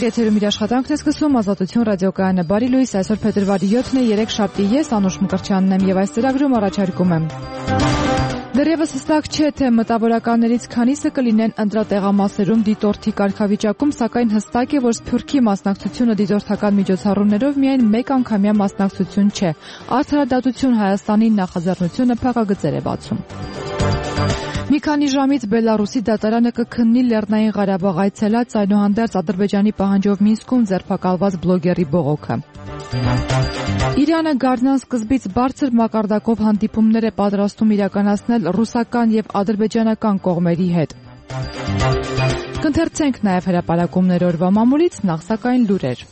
եթերում իր աշխատանքն է սկսում Ազատություն ռադիոկայանը։ Բարի լույս, այսօր փետրվարի 7-ն է, 3 շաբթի, ես Անուշ Մկրտչյանն եմ եւ այս ծրագրում առաջարկում եմ։ Դեռևս հստակ չէ, թե մտավորականներից քանիսը կլինեն ընտրատեղամասերում դիտորդի կարգավիճակում, սակայն հստակ է, որ Սփյուռքի մասնակցությունը դիտորդական միջոցառումներով միայն մեկ անգամյա մասնակցություն չէ։ Արդարադատություն Հայաստանի նախաձեռնությունը փակագծեր է բացում։ Մի քանի ժամից Բելարուսի դատարանը կքննի Լեռնային Ղարաբաղ այցելած այնուհանդերձ Ադրբեջանի պահանջով Մինսկում ձերբակալված բլոգերի բողոքը։ Իրանը գարնան սկզբից բարձր մակարդակով հանդիպումներ է պատրաստում իրականացնել ռուսական եւ ադրբեջանական կողմերի հետ։ Կընթերցենք նաեւ հրապարակումներ օրվա մամուլից, նախ սակայն լուրեր։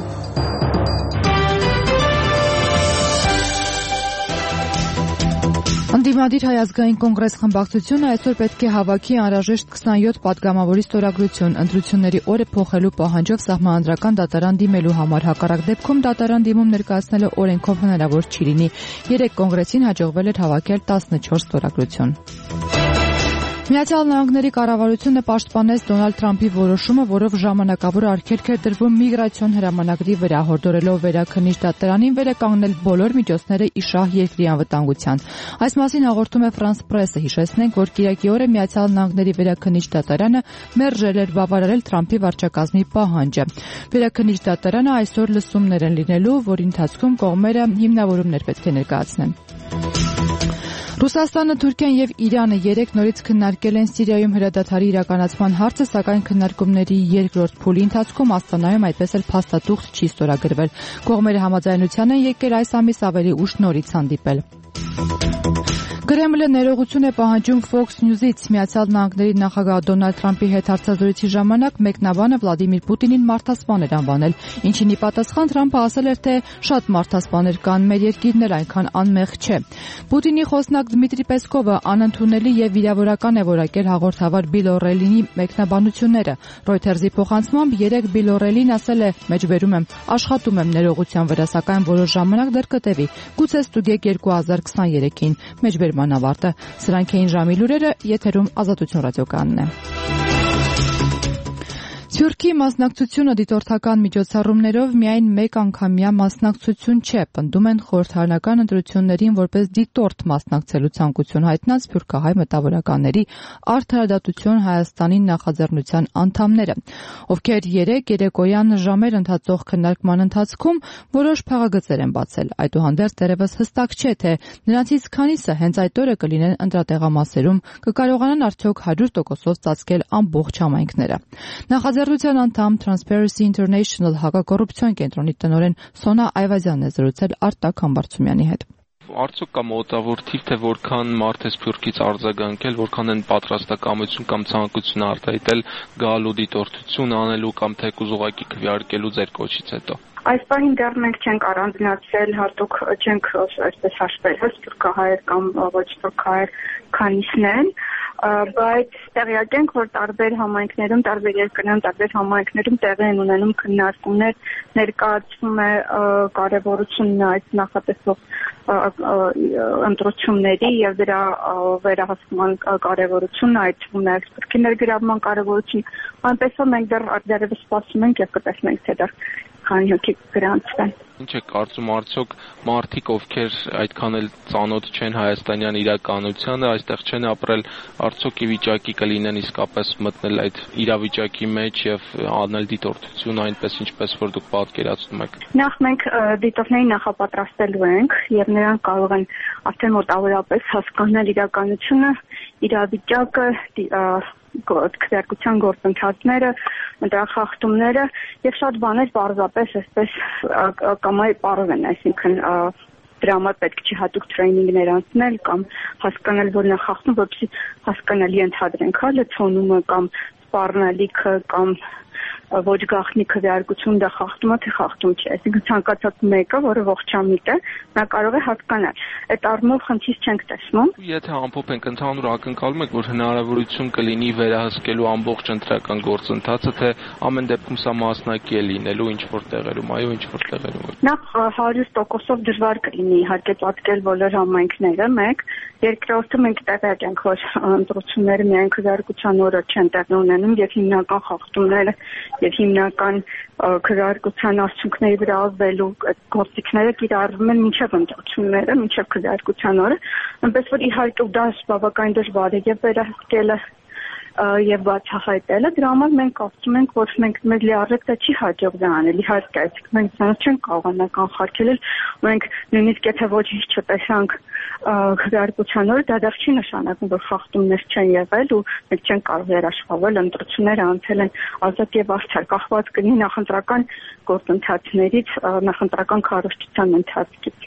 Ընդդիմադիր Հայ ազգային կոնգրես խմբակցությունը այսօր պետք է հավաքի անհրաժեշտ 27 պատգամավորի ստորագրություն ընտրությունների օրը փոխելու պահանջով սահմանադրական դատարան դիմելու համար։ Հակառակ դեպքում դատարան դիմում ներկայացնելը օրենքով հնարավոր չի լինի։ 3 կոնգրեսին հաջողվել էր հավաքել 14 ստորագրություն։ Միացյալ Նահանգների կառավարությունը պաշտպանեց Դոնալդ Թրամփի որոշումը, որով ժամանակավոր արգելք էր դրվում միգրացիոն հրամանագրի վրա, հորդորելով վերաքննիչ դատարանին վերականգնել բոլոր միջոցները ի շահ երկրի անվտանգության։ Այս մասին հաղորդում է France Press-ը, հիշեցնենք, որ կիրակի օրը Միացյալ Նահանգների վերաքննիչ դատարանը մերժել էր բավարարել Թրամփի վարչակազմի պահանջը։ Վերաքննիչ դատարանը այսօր լսումներ են լինելու, որի ընթացքում կողմերը հիմնավորումներ պետք է ներկայացնեն։ Ռուսաստանը, Թուրքիան եւ Իրանը 3 նորից քննարկել են Սիրիայում հրադադարի իրականացման հարցը, սակայն քննարկումների երկրորդ փուլի ընթացքում Աստանայում այդպես էլ փաստաթուղթ չի ստորագրվել։ Կողմերը համաձայնության են եկել այս ամիս ավելի ուշ նորից հանդիպել։ Կրեմլը ներողություն է պահանջում Fox News-ից։ Միացյալ Նահանգների նախագահ Դոնալդ Թրամփի հետ հարցազրույցի ժամանակ մեկնաբանը Վլադիմիր Պուտինին մարդասպան էր անվանել, ինչին ի պատասխան Թրամփը ասել էր, թե շատ մարդասպաներ կան, մեր երկիրն էլ այնքան անմեղ չէ։ Պուտինի խոսնակ Դմիտրի Պեսկովը անընդունելի եւ վիրավորական է որակել հաղորդավար Բիլ Օ'Ռելիի մեկնաբանությունները։ Reuters-ի փոխանցմամբ 3 Բիլ Օ'Ռելին ասել է. «Մեջբերում եմ, աշխատում եմ ներողության վրա, սակայն որոշ ժամանակ դեռ կտևի։ Գուցե ստուգեք 2023-ին»։ Մեջբերման ավարտը։ Սրանք էին ժամի լուրերը, եթերում Ազատություն ռադիոկայանն է։ Սփյուռքի մասնակցությունը դիտորդական միջոցառումներով միայն մեկ անգամյա մասնակցություն չէ, պնդում են խորհրդարանական ընտրություններին որպես դիտորդ մասնակցելու ցանկություն հայտնած սփյուռքահայ մտավորականների Արդարադատություն Հայաստանի նախաձեռնության անդամները, ովքեր երեկոյան ժամեր ընթացող քննարկման ընթացքում որոշ փաղագծեր են բացել։ Այդուհանդերձ դեռևս հստակ չէ, թե նրանցից քանիսը հենց այդ օրը կլինեն ընտրատեղամասերում, կկարողանան արդյոք 100%-ով ծածկել ամբողջ համայնքները։ Նախաձեռնության անդամ Transparency International հակակոռուպցիոն կենտրոնի տնօրեն Սոնա Այվազյանն է զրուցել Արտակ Համբարձումյանի հետ։ Արդյոք կա մոտավոր թիվ, թե որքան մարդ է Սփյուռքից արձագանքել, որքան են պատրաստակամություն կամ ցանկություն արտահայտել գալու դիտորդություն անելու կամ թեկուզ ուղղակի քվեարկելու ձեր կոչից հետո։ Այս պահին դեռ մենք չենք առանձնացրել, հատուկ չենք այսպես հաշվել, սփյուռքահայեր կամ ոչ սփյուռքահայեր քանիսն են, բայց տեղյակ ենք, որ տարբեր համայնքներում, տարբեր երկրներում, տարբեր համայնքներում տեղի են ունենում քննարկումներ, ներկայացվում է կարևորությունն այս նախատեսող ընտրությունների եւ դրա վերահսկման կարևորությունն, այդ թվում նաեւ սփյուռքի ներգրավման կարևորություն, այնպես որ մենք դեռևս սպասում ենք եւ կտեսնենք, թե դեռ քանի հոգի գրանցվեն։ Ինչ է կարծում, արդյոք մարդիկ, ովքեր այդքան էլ ծանոթ չեն հայաստանյան իրականությանը, այստեղ չեն ապրել, արդյոք ի վիճակի կլինեն իսկապես մտնել այդ իրավիճակի մեջ եւ անել դիտորդություն այնպես, ինչպես որ դուք պատկերացնում եք։ Նախ մենք դիտորդներին նախապատրաստելու ենք եւ նրանք կարող են արդեն մոտավորապես հասկանալ իրականությունը, իրավիճակը, քվեարկության գործընթացները, դրա խախտումները եւ շատ բաներ պարզապես այսպես կամ այ պարզ են, այսինքն դրա համար պետք չի հատուկ տրեյնինգներ անցնել կամ հասկանալ, որ նա խախտում, որպեսզի հասկանալի ընդհանրենք, լցոնումը կամ սպառնալիքը կամ ոչ գաղտնի քվեարկություն դա խախտում է, թե խախտում չէ։ Այսինքն ցանկացած մեկը, որը ողջամիտ է, նա կարող է հասկանալ։ Այդ առումով խնդիր չենք տեսնում։ Եթե ամփոփ ենք, ընդհանուր ակնկալում եք, որ հնարավորություն կլինի վերահսկելու ամբողջ ընտրական գործընթացը, թե ամեն դեպքում սա մասնակի է լինելու ինչ որ տեղերում, այո, ինչ որ տեղերում։ Նախ 100%-ով դժվար կլինի իհարկե ծածկել բոլոր համայնքները, մեկ, երկրորդը մենք տեղյակ ենք, որ ընտրությունները միայն քվեարկության օրը չեն տեղի ունենում եւ հիմնական խախտումները եւ հիմնական քվեարկության արդյունքների վրա ազդելու գործիքները կիրառվում են մինչև ընտրությունները, մինչև քվեարկության օրը, այնպես որ իհարկե դա բավական դժվար է եւ վերահսկելը եւ բացահայտելը, դրա համար մենք կարծում ենք, որ մենք մեր լիարժեք դա չի հաջող դա անել, իհարկե, այսինքն մենք ցանց չենք կարողանա կանխարգելել, մենք նույնիսկ եթե ոչինչ չտեսանք քվեարկության օրը, դա դեռ չի նշանակում, որ խախտումներ չեն եղել ու մենք չենք կարող երաշխավորել, ընտրությունները անցել են ազատ եւ արդար, կախված կլինի նախընտրական գործընթացներից, նախընտրական քարոզչության ընթացքից։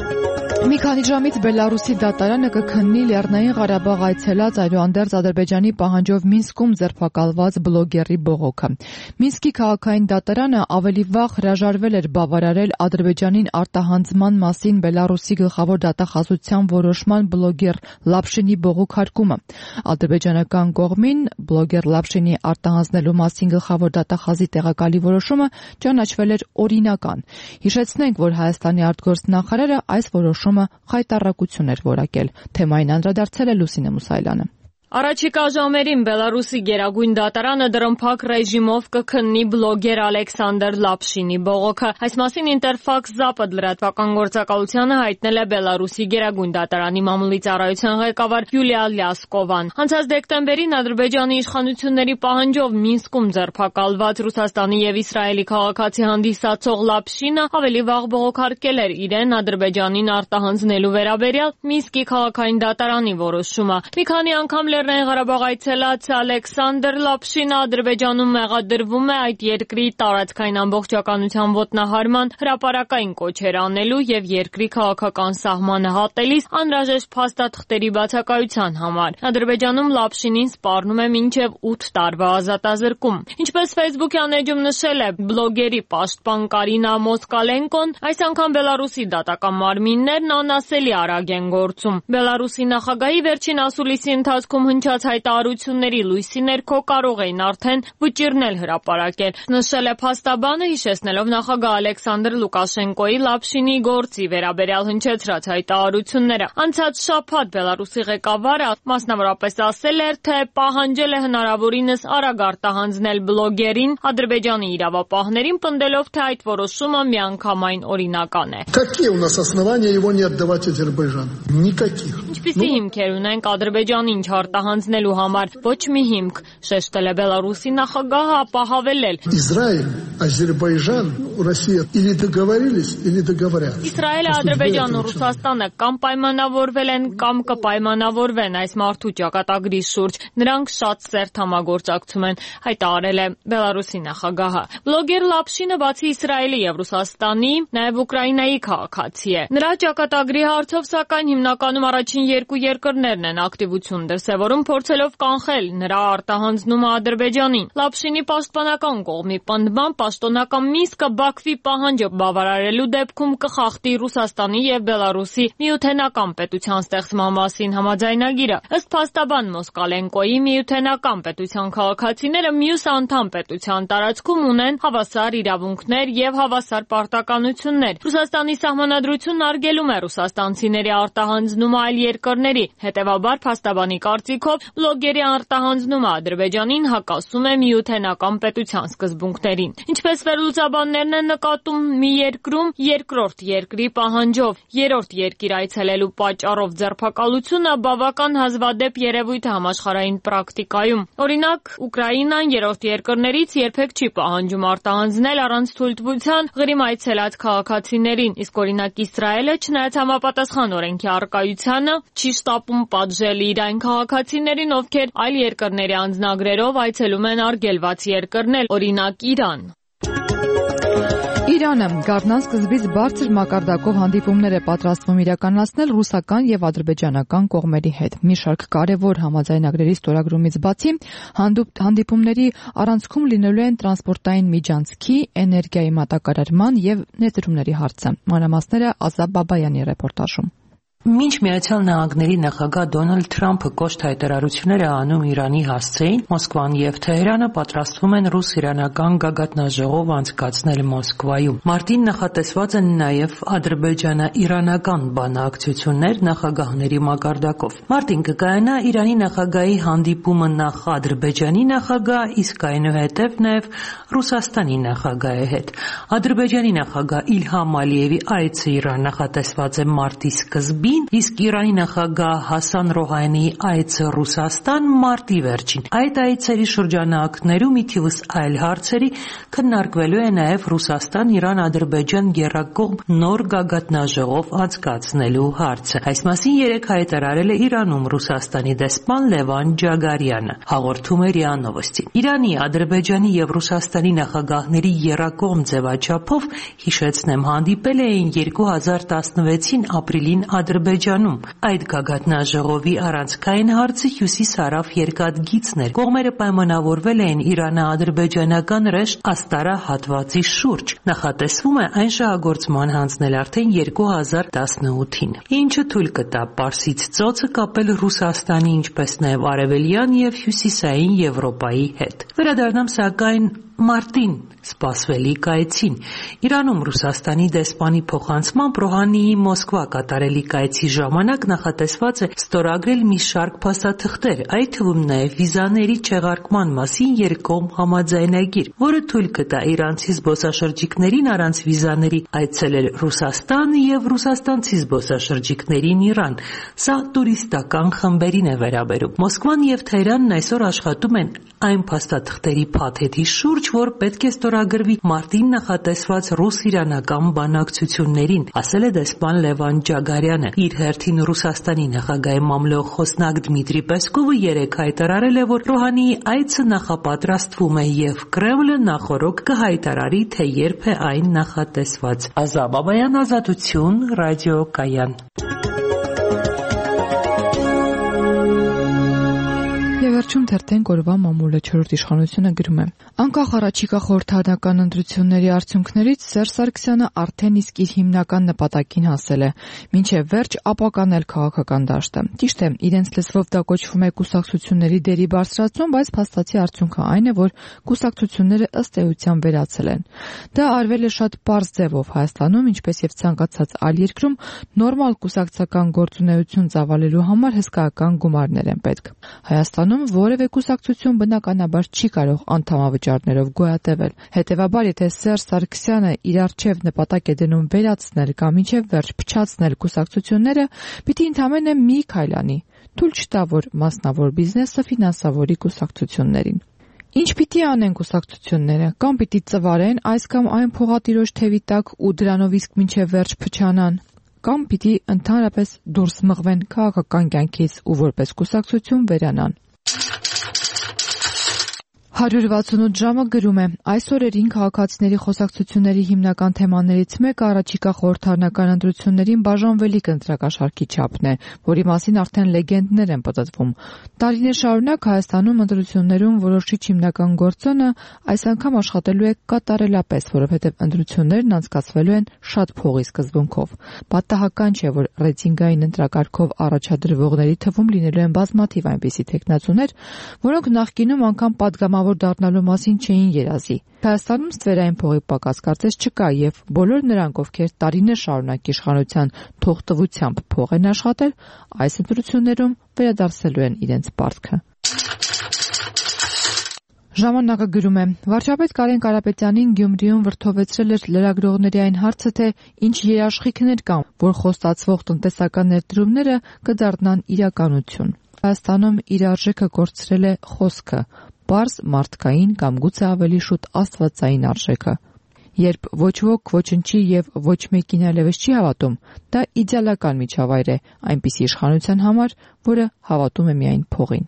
Մի քանի ժամից Բելարուսի դատարանը կքննի Լեռնային Ղարաբաղ այցելած այլանդերձ Ադրբեջանի պահանջով Մինսկում ձերբակալված բլոգերի բողոքը։ Մինսկի քաղաքային դատարանը ավելի վաղ հրաժարվել էր բավարարել Ադրբեջանին արտահանձնման մասին Բելարուսի գլխավոր դատախազության որոշման բլոգեր Լապշինի բողոքարկումը։ Ադրբեջանական կողմին բլոգեր Լապշինի արտահանձնելու մասին գլխավոր դատախազի տեղակալի որոշումը ճանաչվել էր օրինական։ Հիշեցնենք, որ Հայաստանի արտգործնախարարը այս որոշումը խայտառակություն էր որակել։ Թեմային անդրադարձել է Լուսինե Մուսայելյանը։ Առաջիկա ժամերին Բելարուսի գերագույն դատարանը դրամփակ ռեժիմով կքննի բլոգեր Ալեքսանդր Լապշինի բողոքը։ Այս մասին Ինտերֆաքս Զապադ լրատվական գործակալությանը հայտնել է Բելարուսի գերագույն դատարանի մամուլի ծառայության ղեկավար Յուլիա Լյասկովան։ Անցած դեկտեմբերին Ադրբեջանի իշխանությունների պահանջով Մինսկում ձերբակալված Ռուսաստանի եւ Իսրայելի քաղաքացի հանդիսացող Լապշինը ավելի վաղ բողոքարկել էր իրեն Ադրբեջանին արտահանձնելու վերաբերյալ Մինսկի քաղաքային դատարանի որոշումը։ Մի քանի անգամ Լեռնային Ղարաբաղ այցելած Ալեքսանդր Լապշինը Ադրբեջանում մեղադրվում է այդ երկրի տարածքային ամբողջականության ոտնահարման հրապարակային կոչեր անելու եւ երկրի քաղաքական սահմանը հատելիս անհրաժեշտ փաստաթղթերի բացակայության համար։ Ադրբեջանում Լապշինին սպառնում է մինչեւ 8 տարվա ազատազրկում։ Ինչպես Facebook-յան էջում նշել է բլոգերի պաշտպան Կարինա Մոսկալենկոն, այս անգամ Բելարուսի դատական մարմիններն անասելի արագ են գործում։ Բելարուսի նախագահի վերջին ասուլիսի ընթացքում հնչած հայտարարությունների լույսի ներքո կարող էին արդեն վճիռնել հրապարակել։ Նշել է փաստաբանը, հիշեցնելով նախագահ Ալեքսանդր Լուկաշենկոյի Լապշինի գործի վերաբերյալ հնչեցրած հայտարարությունները։ Անցած շաբաթ Բելարուսի ղեկավարը մասնավորապես ասել էր, թե պահանջել է հնարավորինս արագ արտահանձնել բլոգերին Ադրբեջանի իրավապահներին, պնդելով, թե այդ որոշումը միանգամայն օրինական է։ Какие у нас основания его не отдавать Азербайджану? Никаких. Ինչպիսի հիմքեր ունենք Ադրբեջանին չարտահանձնելու համար, ոչ մի հիմք, շեշտել է Բելարուսի նախագահը, ապահավել էլ։ Իսրայել, Ադրբեջան, Ռուսիա или договорились, или договорятся։ Իսրայելը, Ադրբեջանն ու Ռուսաստանը կամ պայմանավորվել են, կամ կպայմանավորվեն այս մարդու ճակատագրի շուրջ։ Նրանք շատ սերտ համագործակցում են, հայտարարել է Բելարուսի նախագահը։ Բլոգեր Լապշինը բացի Իսրայելի եւ Ռուսաստանի, նաեւ Ուկրաինայի քաղաքացի է։ Նրա ճակատագրի հարցով սակայն հիմնականում առաջին երկու երկրներն են ակտիվություն դրսևորում, փորձելով կանխել նրա արտահանձնումը Ադրբեջանին։ Լապշինի պաշտպանական կողմի պնդմամբ պաշտոնական Մինսկը Բաքվի պահանջը բավարարելու դեպքում կխախտի Ռուսաստանի եւ Բելարուսի միութենական պետության ստեղծման մասին համաձայնագիրը։ Ըստ փաստաբան Մոսկալենկոյի, միութենական պետության քաղաքացիները մյուս անդամ պետության տարածքում ունեն հավասար իրավունքներ եւ հավասար պարտականություններ։ Ռուսաստանի սահմանադրությունն արգելում է ռուսաստանցիների արտահանձնումը այլ երկրների։ Հետևաբար փաստաբանի կարծիքով բլոգերի արտահանձնումը Ադրբեջանին հակասում է միութենական պետության սկզբունքներին։ Ինչպես վերլուծաբաններն են նկատում, մի երկրում երկրորդ երկրի պահանջով երրորդ երկիր այցելելու պատճառով ձերբակալությունը բավական հազվադեպ երևույթ է համաշխարհային պրակտիկայում։ Օրինակ, Ուկրաինան երրորդ երկրներից երբեք չի պահանջում արտահանձնել առանց թույլտվության Ղրիմ այցելած քաղաքացիներին, իսկ օրինակ Իսրայելը, չնայած համապատասխան օրենքի առկայությանը, չի շտապում պատժել իր այն քաղաքացիներին, ովքեր այլ երկրների անձնագրերով այցելում են արգելված երկրներ, օրինակ Իրան։ Իրանը գարնան սկզբից բարձր մակարդակով հանդիպումներ է պատրաստվում իրականացնել ռուսական եւ ադրբեջանական կողմերի հետ։ Մի շարք կարևոր համաձայնագրերի ստորագրումից բացի հանդիպումների առանցքում լինելու են տրանսպորտային միջանցքի, էներգիայի մատակարարման եւ ներդրումների հարցը։ Մանրամասները Ազատ Բաբայանի ռեպորտաժում։ Մինչ Միացյալ Նահանգների նախագահ Դոնալդ Թրամփը կոշտ հայտարարություններ է անում Իրանի հասցեին, Մոսկվան եւ Թեհրանը պատրաստվում են ռուս-իրանական գագաթնաժողով անցկացնել Մոսկվայում։ Մարտին նախատեսված են նաեւ ադրբեջանա-իրանական բանակցություններ նախագահների մակարդակով։ Մարտին կկայանա Իրանի նախագահի հանդիպումը նախ Ադրբեջանի նախագահ, իսկ այնուհետև նաեւ Ռուսաստանի նախագահի հետ։ Ադրբեջանի նախագահ Իլհամ Ալիևի այցը Իրան նախատեսված է մարտի սկզբին, իսկ Իրանի նախագահ Հասան Ռոհանիի այցը Ռուսաստան մարտի վերջին։ Այդ այցերի շրջանակներում ի թիվս այլ հարցերի քննարկվելու է նաև Ռուսաստան-Իրան-Ադրբեջան եռակողմ նոր գագաթնաժողով անցկացնելու հարցը։ Այս մասին երեկ հայտարարել է Իրանում Ռուսաստանի դեսպան Լևան Ջագարյանը, հաղորդում է ՌԻԱ Նովոստին։ Իրանի, Ադրբեջանի եւ Ռուսաստանի նախագահների եռակողմ ձևաչափով, հիշեցնեմ, հանդիպել էին 2016-ին ապրիլին Ադրբեջանում։ Այդ գագաթնաժողովի առանցքային հարցը հյուսիս-հարավ երկաթգիծն էր։ Կողմերը պայմանավորվել էին իրանա-ադրբեջանական ռեշտ Աստարա հատվածի շուրջ։ Նախատեսվում է այն շահագործման հանձնել արդեն 2018-ին, ինչը թույլ կտա Պարսից ծոցը կապել Ռուսաստանի, ինչպես նաև արևելյան եւ հյուսիսային Եվրոպայի հետ։ Վերադառնամ սակայն մարտին սպասվելի կայցին։ Իրանում Ռուսաստանի դեսպանի փոխանցմամբ Ռոհանիի Մոսկվա կատարելի կայցի ժամանակ նախատեսված է ստորագրել մի շարք փաստաթղթեր, այդ թվում նաև վիզաների չեղարկման մասին երկկողմ համաձայնագիր, որը թույլ կտա իրանցի զբոսաշրջիկներին առանց վիզաների այցելել Ռուսաստան եւ ռուսաստանցի զբոսաշրջիկներին Իրան։ Սա տուրիստական խմբերին է վերաբերում։ Մոսկվան եւ Թեհրանն այսօր աշխատում են այն փաստաթղթերի փաթեթի շուրջ, որ պետք է ստորագրվի մարտին նախատեսված ռուս-իրանական բանակցություններին, ասել է դեսպան Լևան Ջագարյանը։ Իր հերթին Ռուսաստանի նախագահի մամլոյ խոսնակ Դմիտրի Պեսկովը երեկ հայտարարել է, որ Ռոհանիի այցը նախապատրաստվում է եւ Կրեմլը նախօրոք կհայտարարի, թե երբ է այն նախատեսված։ Ազատ Բաբայան, Ազատություն, ռադիոկայան։ Վերջում թերթենք օրվա մամուլը 4-րդ իշխանությունը գրում է. Անկախ առաջիկա խորհրդարանական ընտրությունների արդյունքներից Սերժ Սարգսյանը արդեն իսկ իր հիմնական նպատակին հասել է, մինչև վերջ ապականել քաղաքական դաշտը։ Ճիշտ է, իրենց լեզվով դա կոչվում է կուսակցությունների դերի բարձրացում, բայց փաստացի արդյունքը այն է, որ կուսակցությունները ըստ էության վերացել են։ Դա արվել է շատ պարզ ձևով Հայաստանում, ինչպես եւ ցանկացած այլ երկրում, նորմալ կուսակցական գործունեություն ծավալելու համար հսկայական գումարներ են պետք։ Հայաստանում որևէ կուսակցություն բնականաբար չի կարող անդամավճարներով գոյատևել։ Հետևաբար, եթե Սերժ Սարգսյանը իր առջև նպատակ է դնում վերացնել կամ մինչև վերջ փչացնել կուսակցությունները, պիտի ընդամենը մի քայլ անի՝ թույլ չտա, որ մասնավոր բիզնեսը ֆինանսավորի կուսակցություններին։ Ինչ պիտի անեն կուսակցությունները, կամ պիտի ծվարեն այս կամ այն փողատիրոջ թևի տակ ու դրանով իսկ մինչև վերջ փչանան, կամ պիտի ընդհանրապես դուրս մղվեն քաղաքական կյանքից ու որպես կուսակցություն վերանան։ 168 ժամը գրում է. այս օրերին քաղաքացիների խոսակցությունների հիմնական թեմաներից մեկը առաջիկա խորհրդարանական ընտրություններին բաժանվելիք ընտրակաշառքի չափն է, որի մասին արդեն լեգենդներ են պտտվում։ Տարիներ շարունակ Հայաստանում ընտրություններում որոշիչ հիմնական գործոնը այս անգամ աշխատելու է կատարելապես, որովհետև ընտրություններն անցկացվելու են շատ փողի սկզբունքով։ Պատահական չէ, որ ռեյտինգային ընտրակարգով առաջադրվողների թվում լինելու են բազմաթիվ այնպիսի թեկնածուներ, որոնք նախկինում անգամ պատգամավոր դառնալու մասին չէին երազի։ Հայաստանում ստվերային փողի պակաս կարծես չկա եւ բոլոր նրանք, ովքեր տարիներ շարունակ իշխանության թողտվությամբ փող են աշխատել, այս ընտրություններում վերադարձելու են իրենց պարտքը։ Ժամանակը գրում է. վարչապետ Կարեն Կարապետյանին Գյումրիում վրդովեցրել էր լրագրողների այն հարցը, թե ինչ երաշխիքներ կան, որ խոստացվող տնտեսական ներդրումները կդառնան իրականություն։ Հայաստանում իր արժեքը կորցրել է խոսքը, պարզ մարդկային կամ գուցե ավելի շուտ աստվածային արժեքը։ Երբ ոչ ոք ոչնչի եւ ոչ մեկին այլևս չի հավատում, դա իդեալական միջավայր է այնպիսի իշխանության համար, որը հավատում է միայն փողին։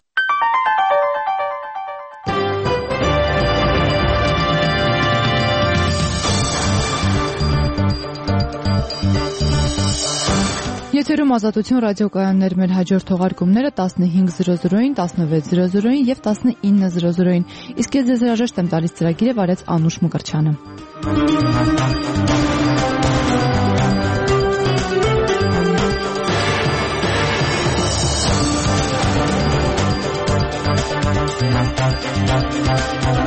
Եթերում Ազատություն ռադիոկայաններ, մեր հաջորդ թողարկումները 15:00-ին, 16:00-ին եւ 19:00-ին։ Իսկ ես ձեզ հրաժեշտ եմ տալիս ծրագիրը վարեց Անուշ Մկրտչյանը։ Thank you.